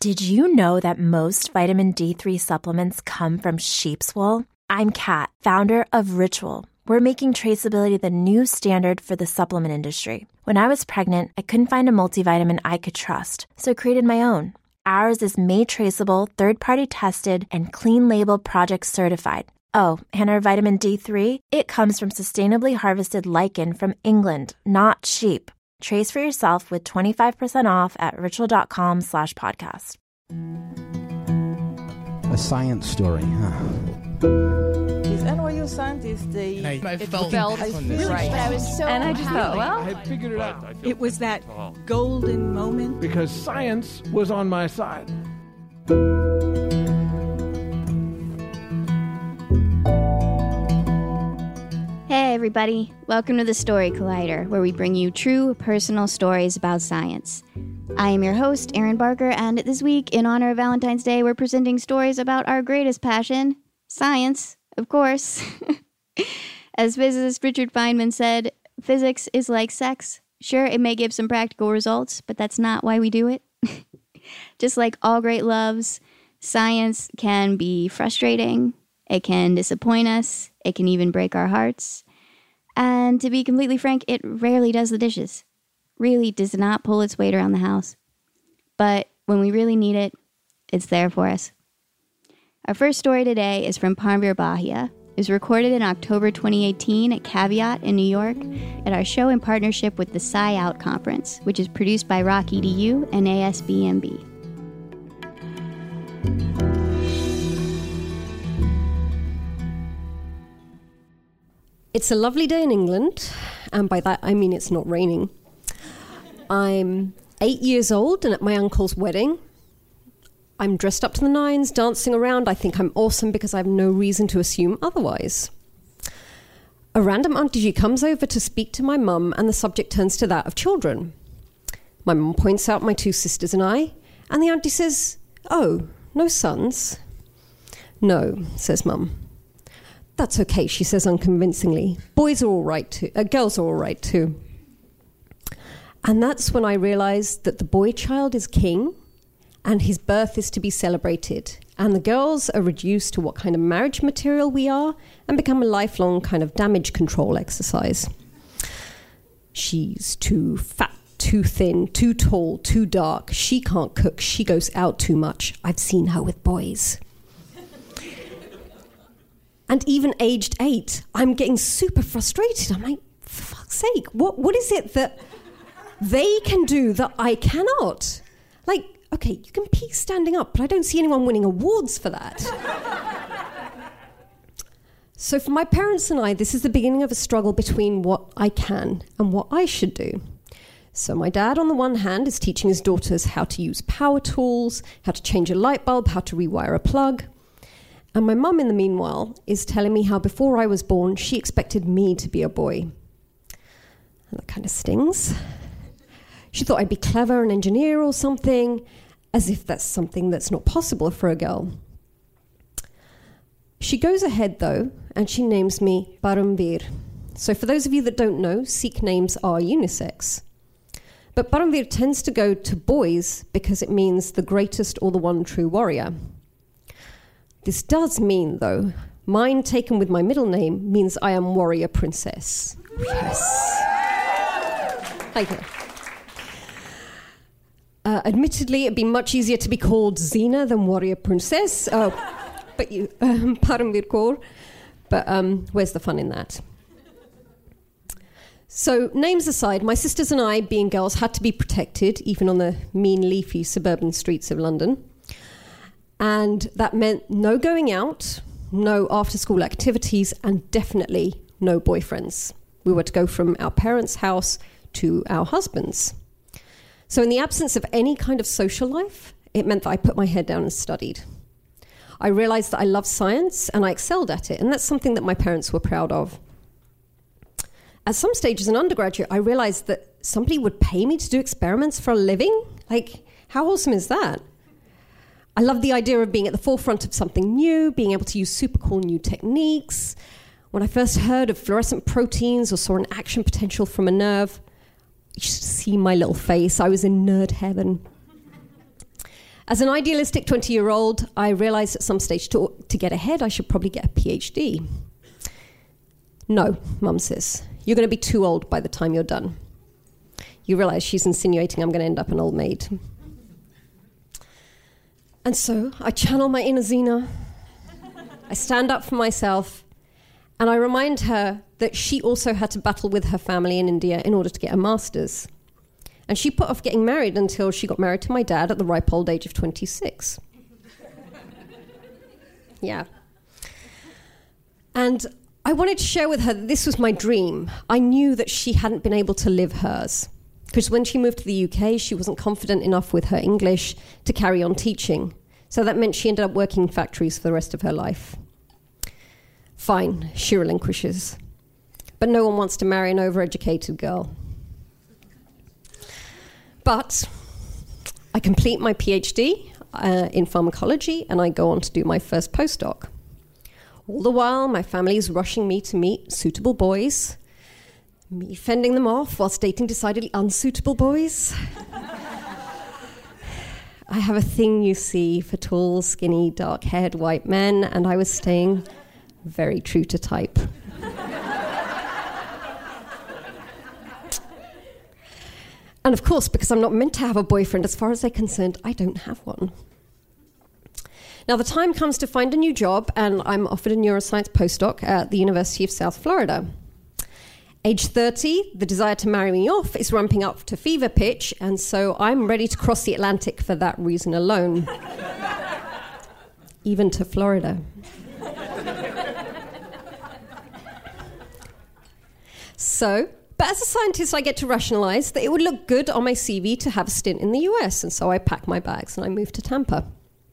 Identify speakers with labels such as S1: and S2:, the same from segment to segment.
S1: Did you know that most vitamin D3 supplements come from sheep's wool? I'm Kat, founder of Ritual. We're making traceability the new standard for the supplement industry. When I was pregnant, I couldn't find a multivitamin I could trust, so I created my own. Ours is made traceable, third-party tested, and clean label project certified. Oh, and our vitamin D3, it comes from sustainably harvested lichen from England, not sheep. Trace for yourself with 25% off at ritual.com/podcast.
S2: A science story, huh?
S3: These NYU scientists,
S4: I felt
S3: right.
S5: But I was so
S3: And I just thought, well,
S4: I had figured it out.
S6: It was that golden moment.
S4: Because science was on my side.
S5: Hey everybody, welcome to the Story Collider, where we bring you true personal stories about science. I am your host, Erin Barker, and this week, in honor of Valentine's Day, we're presenting stories about our greatest passion, science, of course. As physicist Richard Feynman said, physics is like sex. Sure, it may give some practical results, but that's not why we do it. Just like all great loves, science can be frustrating, it can disappoint us, it can even break our hearts. And to be completely frank, it rarely does the dishes. Really does not pull its weight around the house. But when we really need it, it's there for us. Our first story today is from Parmveer Bahia. It was recorded in October 2018 at Caveat in New York at our show in partnership with the Sci Out Conference, which is produced by Rock EDU and ASBMB.
S7: It's a lovely day in England, and by that I mean it's not raining. I'm 8 years old and at my uncle's wedding. I'm dressed up to the nines, dancing around. I think I'm awesome because I have no reason to assume otherwise. A random auntie comes over to speak to my mum, and the subject turns to that of children. My mum points out my two sisters and I, and the auntie says, "Oh, no sons?" "No," says mum. "That's okay," she says unconvincingly. "Boys are all right too. Girls are all right too." And that's when I realized that the boy child is king and his birth is to be celebrated. And the girls are reduced to what kind of marriage material we are and become a lifelong kind of damage control exercise. She's too fat, too thin, too tall, too dark. She can't cook. She goes out too much. I've seen her with boys. And even aged 8, I'm getting super frustrated. I'm like, for fuck's sake, what is it that they can do that I cannot? Like, okay, you can pee standing up, but I don't see anyone winning awards for that. So for my parents and I, this is the beginning of a struggle between what I can and what I should do. So my dad, on the one hand, is teaching his daughters how to use power tools, how to change a light bulb, how to rewire a plug. And my mum, in the meanwhile, is telling me how before I was born, she expected me to be a boy. And that kind of stings. She thought I'd be clever, an engineer or something, as if that's something that's not possible for a girl. She goes ahead, though, and she names me Parmveer. So for those of you that don't know, Sikh names are unisex. But Parmveer tends to go to boys because it means the greatest or the one true warrior. This does mean, though, mine taken with my middle name means I am warrior princess. Yes. Thank you. Admittedly, it'd be much easier to be called Zina than warrior princess. But you, Parmveer Kaur. But where's the fun in that? So, names aside, my sisters and I, being girls, had to be protected, even on the mean, leafy suburban streets of London. And that meant no going out, no after-school activities, and definitely no boyfriends. We were to go from our parents' house to our husbands'. So in the absence of any kind of social life, it meant that I put my head down and studied. I realized that I loved science, and I excelled at it, and that's something that my parents were proud of. At some stage as an undergraduate, I realized that somebody would pay me to do experiments for a living? Like, how awesome is that? I love the idea of being at the forefront of something new, being able to use super cool new techniques. When I first heard of fluorescent proteins or saw an action potential from a nerve, you should see my little face. I was in nerd heaven. As an idealistic 20-year-old, I realized at some stage to get ahead, I should probably get a PhD. No, Mum says, you're going to be too old by the time you're done. You realize she's insinuating I'm going to end up an old maid. And so I channel my inner Xena. I stand up for myself, and I remind her that she also had to battle with her family in India in order to get a master's. And she put off getting married until she got married to my dad at the ripe old age of 26. Yeah. And I wanted to share with her that this was my dream. I knew that she hadn't been able to live hers. Because when she moved to the UK, she wasn't confident enough with her English to carry on teaching. So that meant she ended up working in factories for the rest of her life. Fine, she relinquishes. But no one wants to marry an overeducated girl. But I complete my PhD in pharmacology, and I go on to do my first postdoc. All the while, my family is rushing me to meet suitable boys, me fending them off whilst dating decidedly unsuitable boys. I have a thing, you see, for tall, skinny, dark-haired white men, and I was staying very true to type. And of course, because I'm not meant to have a boyfriend, as far as they're concerned, I don't have one. Now, the time comes to find a new job, and I'm offered a neuroscience postdoc at the University of South Florida. Age 30, the desire to marry me off is ramping up to fever pitch, and so I'm ready to cross the Atlantic for that reason alone. Even to Florida. But as a scientist, I get to rationalize that it would look good on my CV to have a stint in the US, and so I pack my bags and I move to Tampa.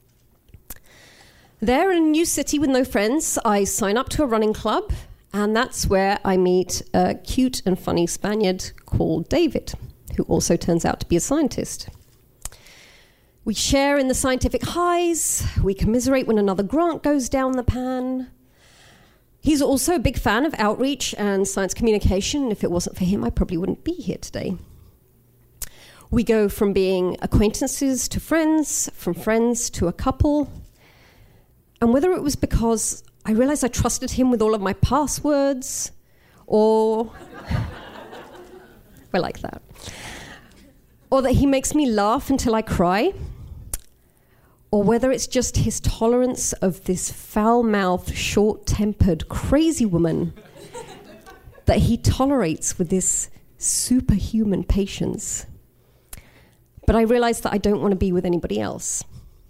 S7: There, in a new city with no friends, I sign up to a running club, and that's where I meet a cute and funny Spaniard called David, who also turns out to be a scientist. We share in the scientific highs, we commiserate when another grant goes down the pan. He's also a big fan of outreach and science communication, and if it wasn't for him, I probably wouldn't be here today. We go from being acquaintances to friends, from friends to a couple. And whether it was because I realized I trusted him with all of my passwords, or we're like that, or that he makes me laugh until I cry, or whether it's just his tolerance of this foul-mouthed, short-tempered, crazy woman that he tolerates with this superhuman patience. But I realized that I don't want to be with anybody else.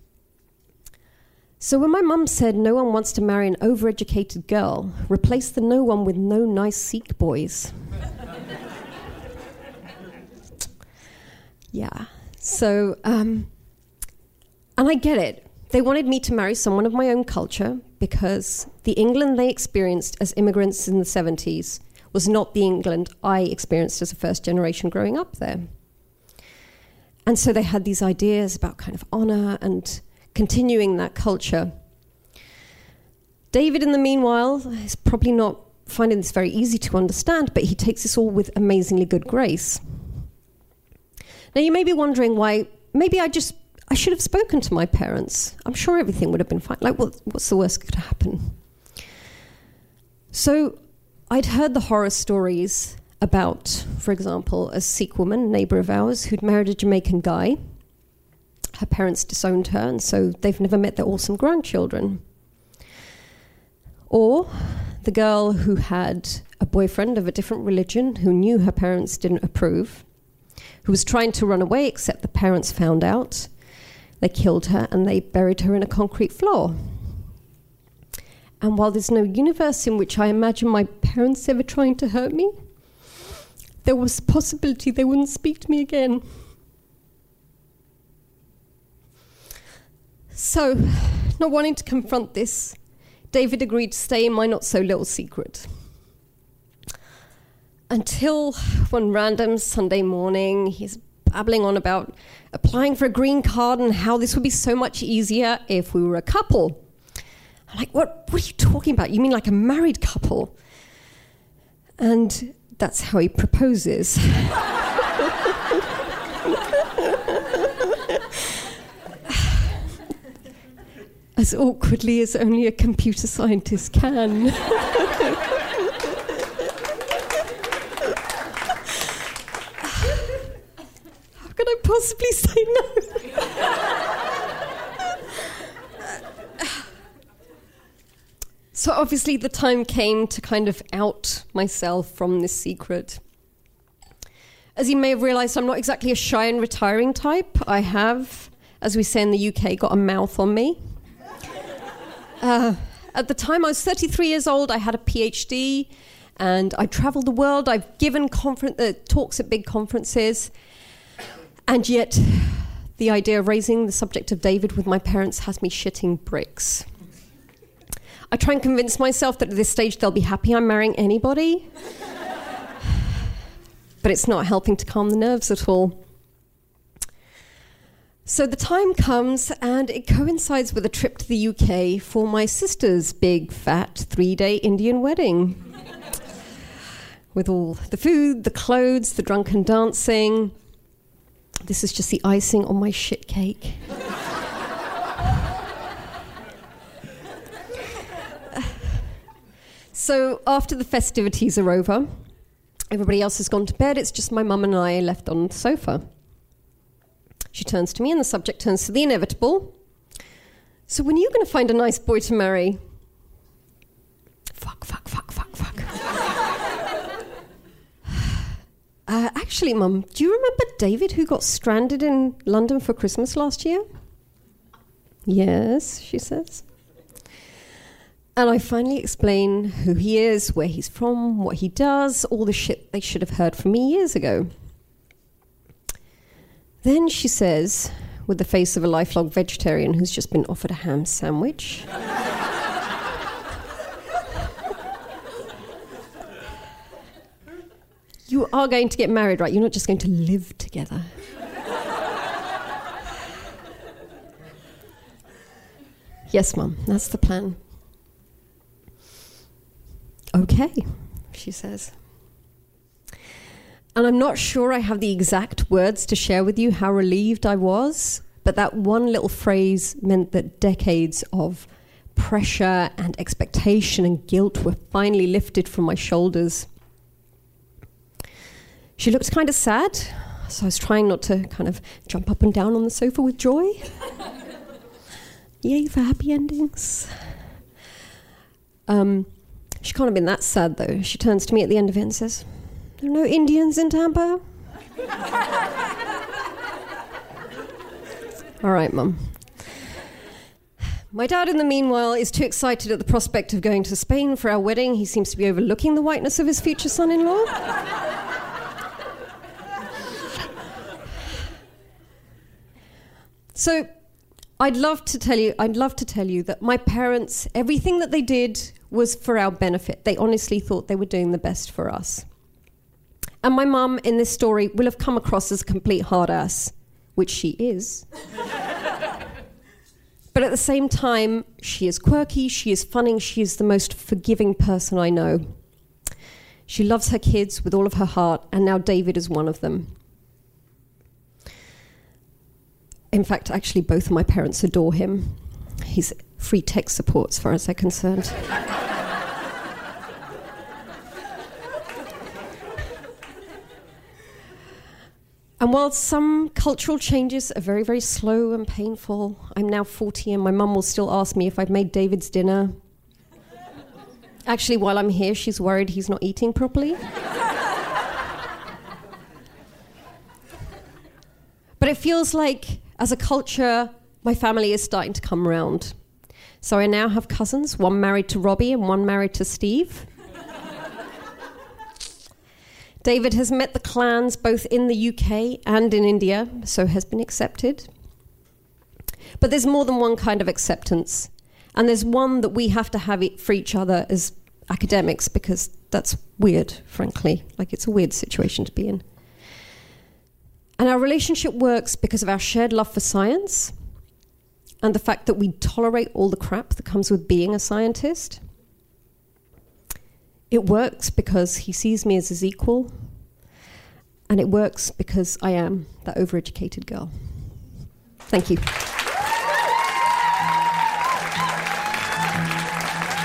S7: So when my mum said no one wants to marry an overeducated girl, replace the no one with no nice Sikh boys. Yeah. So, and I get it. They wanted me to marry someone of my own culture because the England they experienced as immigrants in the 70s was not the England I experienced as a first generation growing up there. And so they had these ideas about kind of honor and continuing that culture. David, in the meanwhile, is probably not finding this very easy to understand, but he takes this all with amazingly good grace. Now, you may be wondering why maybe I should have spoken to my parents. I'm sure everything would have been fine. Like, what's the worst that could happen? So I'd heard the horror stories about, for example, a Sikh woman, a neighbor of ours, who'd married a Jamaican guy. Her parents disowned her, and so they've never met their awesome grandchildren. Or the girl who had a boyfriend of a different religion who knew her parents didn't approve, who was trying to run away, except the parents found out. They killed her and they buried her in a concrete floor. And while there's no universe in which I imagine my parents ever trying to hurt me, there was a possibility they wouldn't speak to me again. So, not wanting to confront this, David agreed to stay in my not-so-little secret. Until one random Sunday morning, he's babbling on about applying for a green card and how this would be so much easier if we were a couple. I'm like, what are you talking about? You mean like a married couple? And that's how he proposes. as awkwardly as only a computer scientist can. How could I possibly say no? So obviously the time came to kind of out myself from this secret. As you may have realised, I'm not exactly a shy and retiring type. I have, as we say in the UK, got a mouth on me. At the time I was 33 years old, I had a PhD, and I travelled the world. I've given talks at big conferences, and yet the idea of raising the subject of David with my parents has me shitting bricks. I try and convince myself that at this stage they'll be happy I'm marrying anybody. But it's not helping to calm the nerves at all. So the time comes, and it coincides with a trip to the UK for my sister's big, fat, 3-day Indian wedding. With all the food, the clothes, the drunken dancing. This is just the icing on my shit cake. So after the festivities are over, everybody else has gone to bed. It's just my mum and I left on the sofa. She turns to me and the subject turns to the inevitable. So when are you going to find a nice boy to marry? Fuck. Actually, Mum, do you remember David who got stranded in London for Christmas last year? Yes, she says. And I finally explain who he is, where he's from, what he does, all the shit they should have heard from me years ago. Then she says, with the face of a lifelong vegetarian who's just been offered a ham sandwich, you are going to get married, right? You're not just going to live together. Yes, Mum, that's the plan. Okay, she says. And I'm not sure I have the exact words to share with you how relieved I was, but that one little phrase meant that decades of pressure and expectation and guilt were finally lifted from my shoulders. She looked kind of sad, so I was trying not to kind of jump up and down on the sofa with joy. Yay for happy endings. She can't have been that sad, though. She turns to me at the end of it and says, "There are no Indians in Tampa?" All right, Mum. My dad, in the meanwhile, is too excited at the prospect of going to Spain for our wedding. He seems to be overlooking the whiteness of his future son-in-law. So I'd love to tell you that my parents, everything that they did was for our benefit. They honestly thought they were doing the best for us. And my mum in this story will have come across as a complete hard ass, which she is. But at the same time, she is quirky, she is funny, she is the most forgiving person I know. She loves her kids with all of her heart, and now David is one of them. In fact, actually, both of my parents adore him. He's free tech support as far as they're concerned. And while some cultural changes are very, very slow and painful, I'm now 40 and my mum will still ask me if I've made David's dinner. Actually, while I'm here, she's worried he's not eating properly. But it feels like, as a culture, my family is starting to come around. So I now have cousins, one married to Robbie and one married to Steve. David has met the clans both in the UK and in India, so has been accepted. But there's more than one kind of acceptance. And there's one that we have to have it for each other as academics, because that's weird, frankly. Like, it's a weird situation to be in. And our relationship works because of our shared love for science and the fact that we tolerate all the crap that comes with being a scientist. It works because he sees me as his equal, and it works because I am that overeducated girl. Thank you.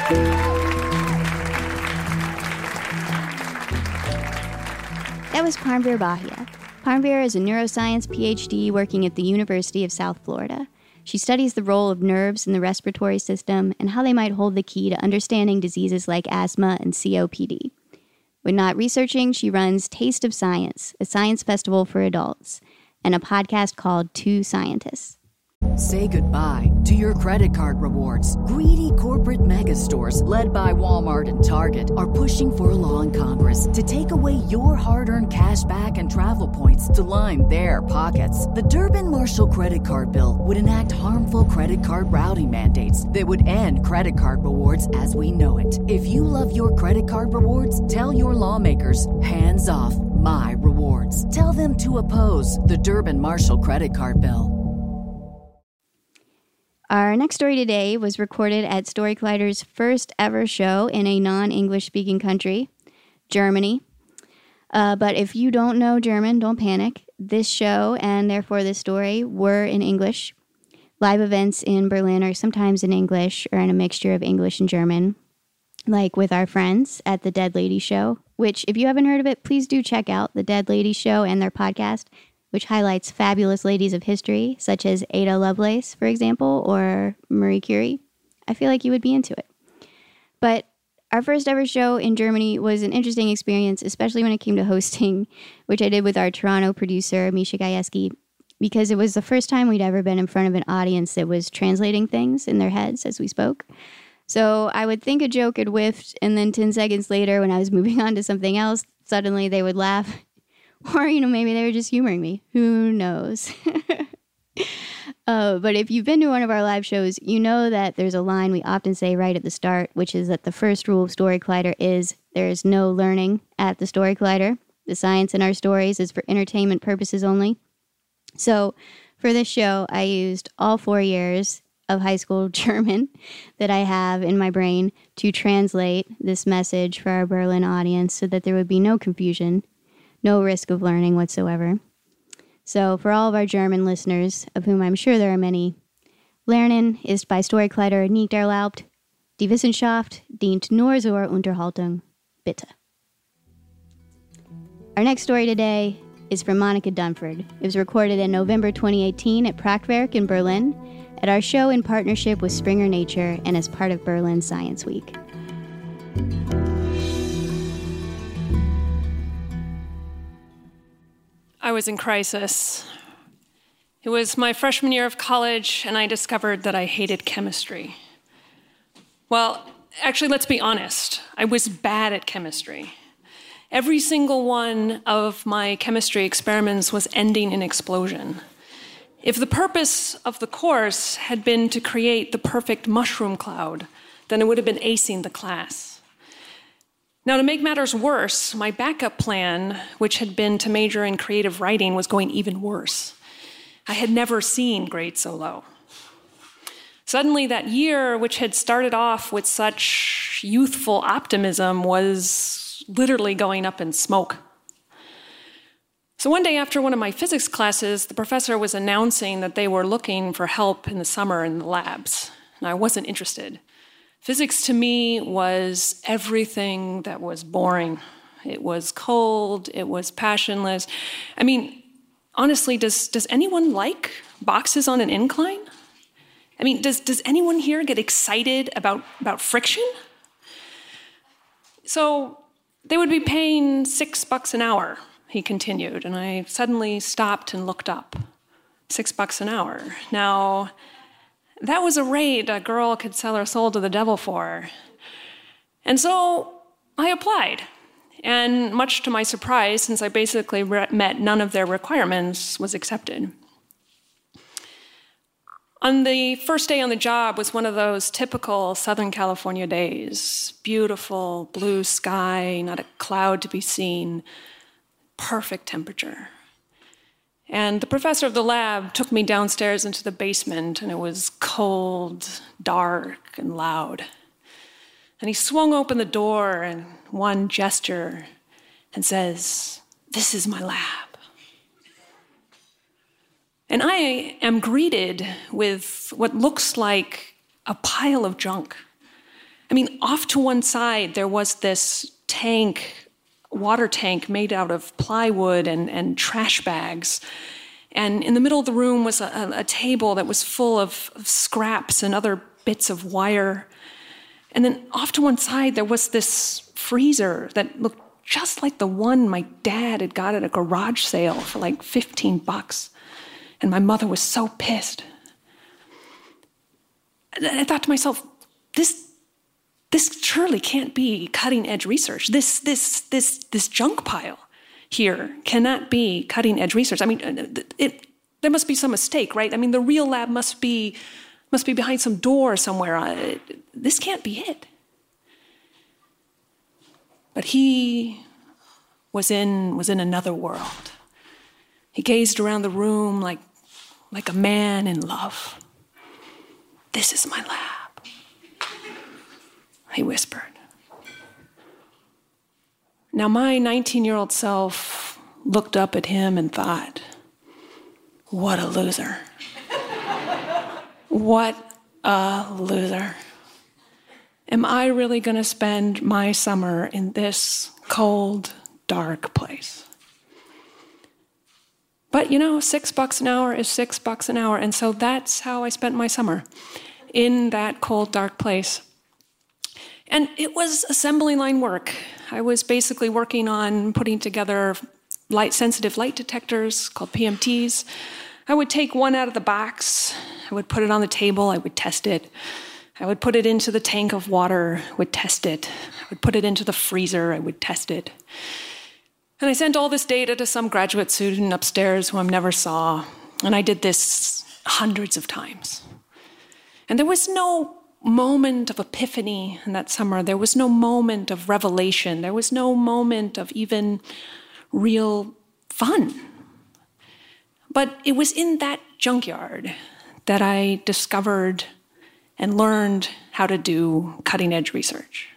S5: That was Parmveer Bahia. Parmveer is a neuroscience PhD working at the University of South Florida. She studies the role of nerves in the respiratory system and how they might hold the key to understanding diseases like asthma and COPD. When not researching, she runs Taste of Science, a science festival for adults, and a podcast called Two Scientists.
S8: Say goodbye to your credit card rewards. Greedy corporate mega stores, led by Walmart and Target, are pushing for a law in Congress to take away your hard-earned cash back and travel points to line their pockets. The Durbin-Marshall credit card bill would enact harmful credit card routing mandates that would end credit card rewards as we know it. If you love your credit card rewards, tell your lawmakers, hands off my rewards. Tell them to oppose the Durbin-Marshall credit card bill.
S5: Our next story today was recorded at Story Collider's first ever show in a non-English speaking country, Germany. But if you don't know German, don't panic. This show, and therefore this story, were in English. Live events in Berlin are sometimes in English or in a mixture of English and German, like with our friends at The Dead Lady Show, which, if you haven't heard of it, please do check out The Dead Lady Show and their podcast, which highlights fabulous ladies of history, such as Ada Lovelace, for example, or Marie Curie. I feel like you would be into it. But our first ever show in Germany was an interesting experience, especially when it came to hosting, which I did with our Toronto producer, Misha Gajewski, because it was the first time we'd ever been in front of an audience that was translating things in their heads as we spoke. So I would think a joke had whiffed, and then 10 seconds later, when I was moving on to something else, suddenly they would laugh. Or, maybe they were just humoring me. Who knows? But if you've been to one of our live shows, you know that there's a line we often say right at the start, which is that the first rule of Story Collider is there is no learning at the Story Collider. The science in our stories is for entertainment purposes only. So for this show, I used all 4 years of high school German that I have in my brain to translate this message for our Berlin audience so that there would be no confusion. No risk of learning whatsoever. So for all of our German listeners, of whom I'm sure there are many, Lernen ist bei Story Collider nicht erlaubt. Die Wissenschaft dient nur zur Unterhaltung. Bitte. Our next story today is from Monica Dunford. It was recorded in November 2018 at Prachtwerk in Berlin at our show in partnership with Springer Nature and as part of Berlin Science Week.
S9: I was in crisis. It was my freshman year of college, and I discovered that I hated chemistry. Well, actually, let's be honest. I was bad at chemistry. Every single one of my chemistry experiments was ending in explosion. If the purpose of the course had been to create the perfect mushroom cloud, then it would have been acing the class. Now, to make matters worse, my backup plan, which had been to major in creative writing, was going even worse. I had never seen grades so low. Suddenly, that year, which had started off with such youthful optimism, was literally going up in smoke. So one day after one of my physics classes, the professor was announcing that they were looking for help in the summer in the labs, and I wasn't interested. Physics to me was everything that was boring. It was cold, it was passionless. I mean, honestly, does anyone like boxes on an incline? I mean, does anyone here get excited about friction? So they would be paying $6 an hour, he continued, and I suddenly stopped and looked up. $6 an hour. Now, that was a rate a girl could sell her soul to the devil for. And so I applied. And much to my surprise, since I basically met none of their requirements, was accepted. On the first day on the job was one of those typical Southern California days. Beautiful blue sky, not a cloud to be seen, perfect temperature. And the professor of the lab took me downstairs into the basement, and it was cold, dark, and loud. And he swung open the door in one gesture and says, "This is my lab." And I am greeted with what looks like a pile of junk. I mean, off to one side, there was this water tank made out of plywood and trash bags. And in the middle of the room was a table that was full of scraps and other bits of wire. And then off to one side, there was this freezer that looked just like the one my dad had got at a garage sale for like $15. And my mother was so pissed. And I thought to myself, this surely can't be cutting-edge research. This junk pile here cannot be cutting-edge research. I mean, there must be some mistake, right? I mean, the real lab must be behind some door somewhere. This can't be it. But he was in another world. He gazed around the room like a man in love. "This is my lab," he whispered. Now, my 19-year-old self looked up at him and thought, what a loser. What a loser. Am I really going to spend my summer in this cold, dark place? But $6 an hour is $6 an hour, and so that's how I spent my summer, in that cold, dark place. And it was assembly line work. I was basically working on putting together sensitive light detectors called PMTs. I would take one out of the box, I would put it on the table, I would test it. I would put it into the tank of water, would test it. I would put it into the freezer, I would test it. And I sent all this data to some graduate student upstairs who I never saw. And I did this hundreds of times. And there was no moment of epiphany in that summer. There was no moment of revelation. There was no moment of even real fun. But it was in that junkyard that I discovered and learned how to do cutting-edge research.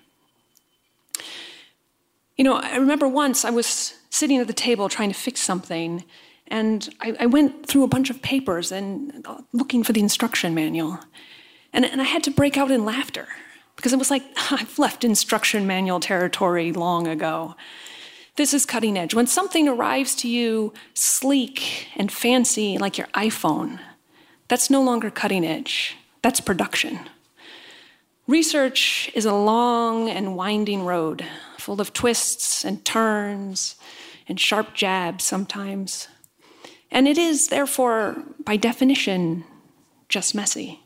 S9: I remember once I was sitting at the table trying to fix something, and I went through a bunch of papers and looking for the instruction manual. And I had to break out in laughter, because it was like, I've left instruction manual territory long ago. This is cutting edge. When something arrives to you sleek and fancy like your iPhone, that's no longer cutting edge. That's production. Research is a long and winding road, full of twists and turns and sharp jabs sometimes. And it is, therefore, by definition, just messy.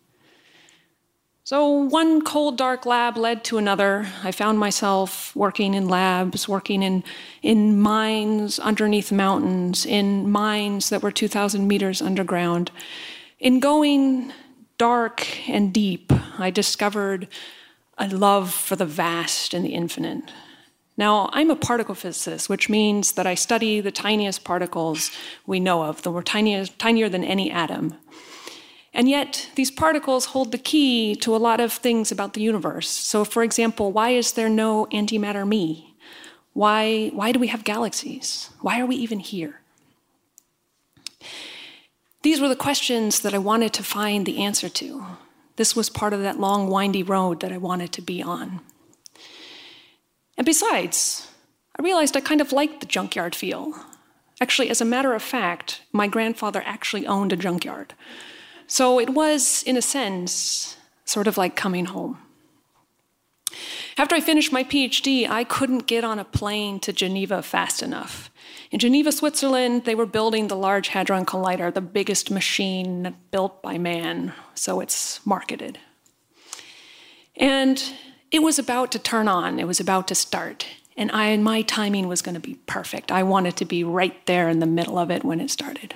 S9: So one cold, dark lab led to another. I found myself working in labs, working in mines underneath mountains, in mines that were 2,000 meters underground. In going dark and deep, I discovered a love for the vast and the infinite. Now, I'm a particle physicist, which means that I study the tiniest particles we know of, that were tinier than any atom. And yet, these particles hold the key to a lot of things about the universe. So, for example, why is there no antimatter me? Why do we have galaxies? Why are we even here? These were the questions that I wanted to find the answer to. This was part of that long, windy road that I wanted to be on. And besides, I realized I kind of liked the junkyard feel. Actually, as a matter of fact, my grandfather actually owned a junkyard. So it was, in a sense, sort of like coming home. After I finished my PhD, I couldn't get on a plane to Geneva fast enough. In Geneva, Switzerland, they were building the Large Hadron Collider, the biggest machine built by man, so it's marketed. And it was about to turn on, it was about to start, and my timing was going to be perfect. I wanted to be right there in the middle of it when it started.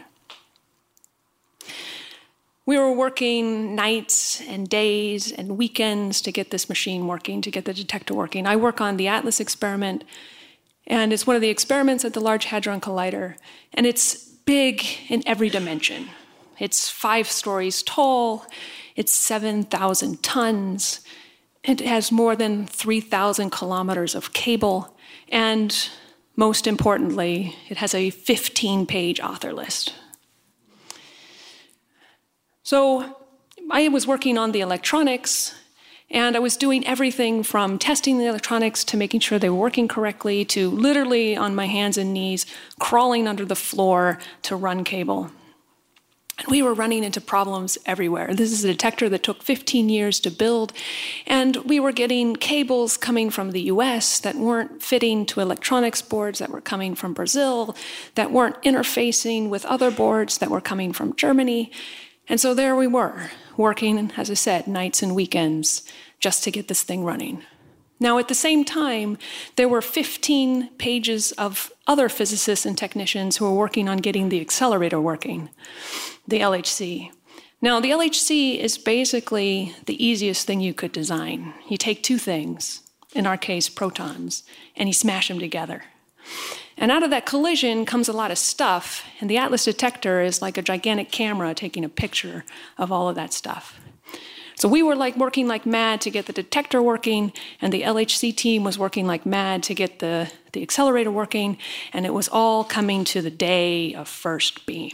S9: We were working nights and days and weekends to get this machine working, to get the detector working. I work on the ATLAS experiment, and it's one of the experiments at the Large Hadron Collider, and it's big in every dimension. It's 5 stories tall, it's 7,000 tons, it has more than 3,000 kilometers of cable, and most importantly, it has a 15-page author list. So I was working on the electronics, And I was doing everything from testing the electronics to making sure they were working correctly to literally on my hands and knees crawling under the floor to run cable. And we were running into problems everywhere. This is a detector that took 15 years to build, and we were getting cables coming from the US that weren't fitting to electronics boards that were coming from Brazil, that weren't interfacing with other boards that were coming from Germany. And so there we were, working, as I said, nights and weekends just to get this thing running. Now, at the same time, there were 15 pages of other physicists and technicians who were working on getting the accelerator working, the LHC. Now, the LHC is basically the easiest thing you could design. You take two things, in our case, protons, and you smash them together. And out of that collision comes a lot of stuff, and the Atlas detector is like a gigantic camera taking a picture of all of that stuff. So we were working like mad to get the detector working, and the LHC team was working like mad to get the accelerator working, and it was all coming to the day of first beam.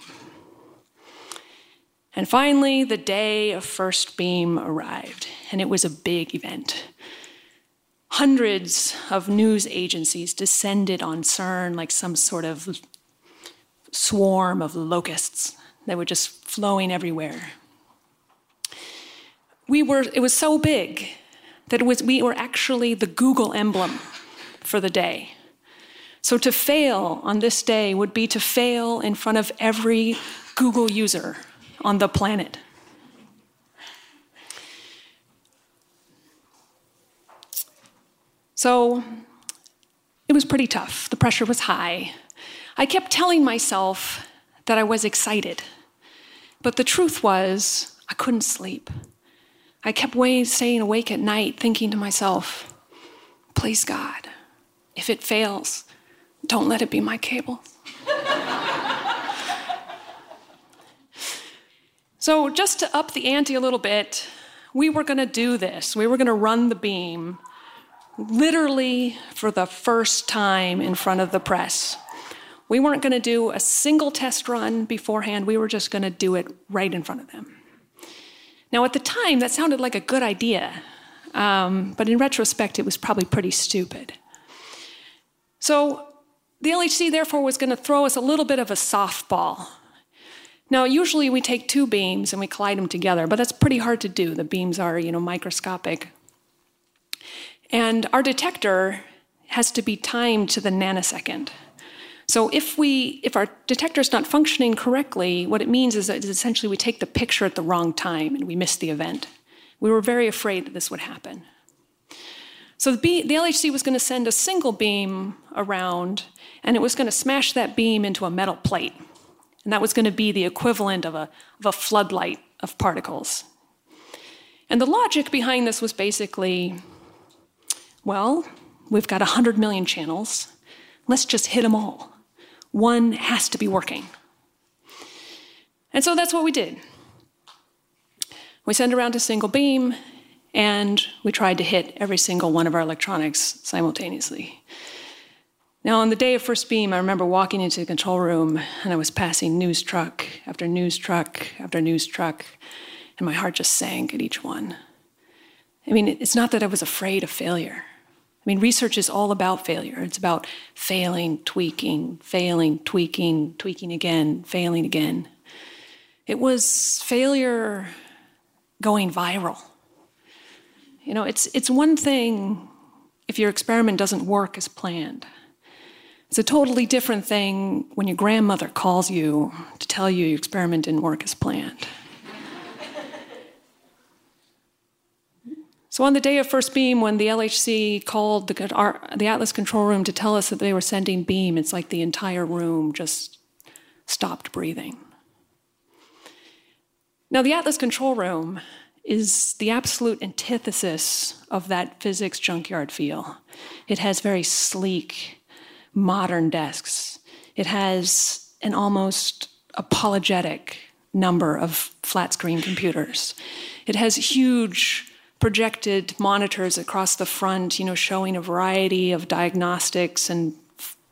S9: And finally, the day of first beam arrived, and it was a big event. Hundreds of news agencies descended on CERN like some sort of swarm of locusts that were just flowing everywhere. It was so big that we were actually the Google emblem for the day. So to fail on this day would be to fail in front of every Google user on the planet. So it was pretty tough. The pressure was high. I kept telling myself that I was excited. But the truth was, I couldn't sleep. I kept staying awake at night thinking to myself, please God, if it fails, don't let it be my cable. So just to up the ante a little bit, we were going to do this. We were going to run the beam literally for the first time in front of the press. We weren't going to do a single test run beforehand. We were just going to do it right in front of them. Now, at the time, that sounded like a good idea, but in retrospect, it was probably pretty stupid. So the LHC, therefore, was going to throw us a little bit of a softball. Now, usually we take two beams and we collide them together, but that's pretty hard to do. The beams are, microscopic. And our detector has to be timed to the nanosecond. So if our detector is not functioning correctly, what it means is that essentially we take the picture at the wrong time and we miss the event. We were very afraid that this would happen. So the LHC was going to send a single beam around, and it was going to smash that beam into a metal plate. And that was going to be the equivalent of a floodlight of particles. And the logic behind this was basically, well, we've got 100 million channels. Let's just hit them all. One has to be working. And so that's what we did. We sent around a single beam, and we tried to hit every single one of our electronics simultaneously. Now, on the day of first beam, I remember walking into the control room, and I was passing news truck after news truck after news truck, and my heart just sank at each one. I mean, it's not that I was afraid of failure. I mean, research is all about failure. It's about failing, tweaking, tweaking again, failing again. It was failure going viral. It's one thing if your experiment doesn't work as planned. It's a totally different thing when your grandmother calls you to tell you your experiment didn't work as planned. So on the day of first beam, when the LHC called the Atlas control room to tell us that they were sending beam, it's like the entire room just stopped breathing. Now, the Atlas control room is the absolute antithesis of that physics junkyard feel. It has very sleek, modern desks. It has an almost apologetic number of flat-screen computers. It has huge projected monitors across the front, showing a variety of diagnostics and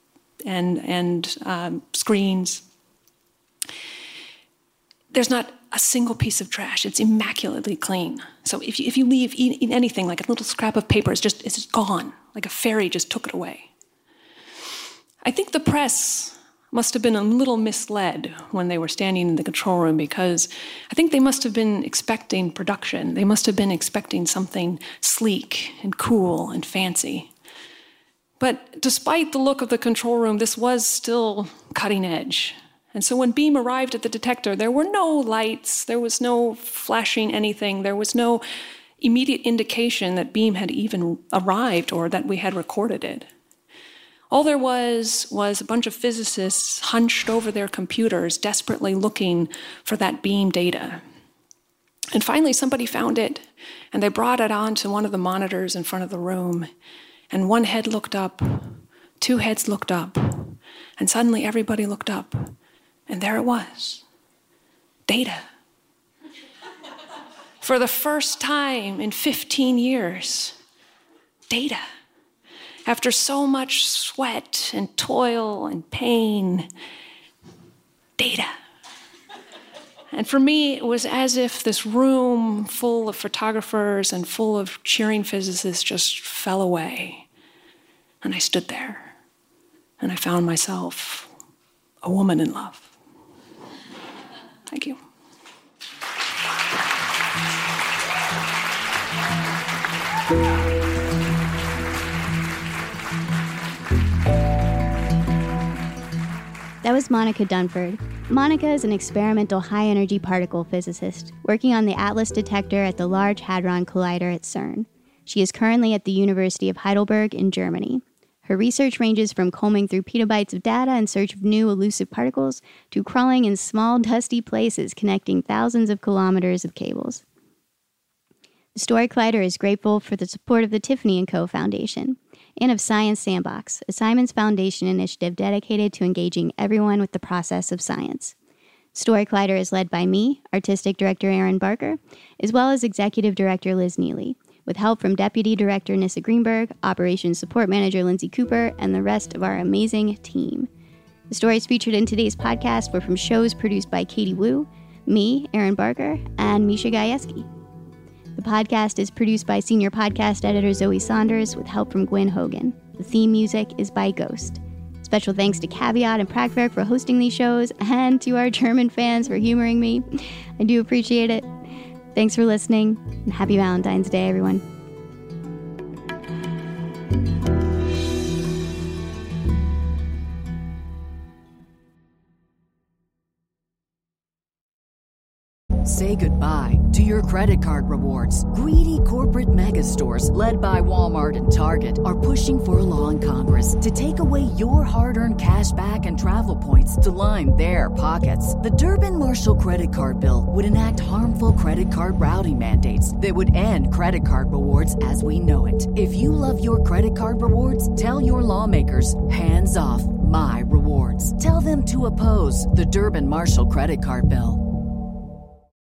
S9: screens. There's not a single piece of trash. It's immaculately clean. So if you leave anything, like a little scrap of paper, it's just gone. Like a fairy just took it away. I think the press must have been a little misled when they were standing in the control room, because I think they must have been expecting production. They must have been expecting something sleek and cool and fancy. But despite the look of the control room, this was still cutting edge. And so when Beam arrived at the detector, there were no lights, there was no flashing anything, there was no immediate indication that Beam had even arrived or that we had recorded it. All there was a bunch of physicists hunched over their computers, desperately looking for that Beam data. And finally, somebody found it, and they brought it onto one of the monitors in front of the room. And one head looked up, two heads looked up, and suddenly everybody looked up, and there it was. Data. For the first time in 15 years, data. After so much sweat and toil and pain, data. And for me, it was as if this room full of photographers and full of cheering physicists just fell away. And I stood there, and I found myself a woman in love. Thank you.
S5: That was Monica Dunford. Monica is an experimental high-energy particle physicist working on the ATLAS detector at the Large Hadron Collider at CERN. She is currently at the University of Heidelberg in Germany. Her research ranges from combing through petabytes of data in search of new elusive particles to crawling in small, dusty places connecting thousands of kilometers of cables. The Story Collider is grateful for the support of the Tiffany & Co. Foundation and of Science Sandbox, a Simons Foundation initiative dedicated to engaging everyone with the process of science. Story Collider is led by me, Artistic Director Erin Barker, as well as Executive Director Liz Neely, with help from Deputy Director Nissa Greenberg, Operations Support Manager Lindsay Cooper, and the rest of our amazing team. The stories featured in today's podcast were from shows produced by Katie Wu, me, Erin Barker, and Misha Gajewski. The podcast is produced by Senior Podcast Editor Zoe Saunders with help from Gwen Hogan. The theme music is by Ghost. Special thanks to Caveat and Pragwerk for hosting these shows, and to our German fans for humoring me. I do appreciate it. Thanks for listening, and happy Valentine's Day, everyone.
S8: Say goodbye to your credit card rewards. Greedy corporate mega stores, led by Walmart and Target, are pushing for a law in Congress to take away your hard-earned cash back and travel points to line their pockets. The Durbin-Marshall credit card bill would enact harmful credit card routing mandates that would end credit card rewards as we know it. If you love your credit card rewards, tell your lawmakers, hands off my rewards. Tell them to oppose the Durbin-Marshall credit card bill.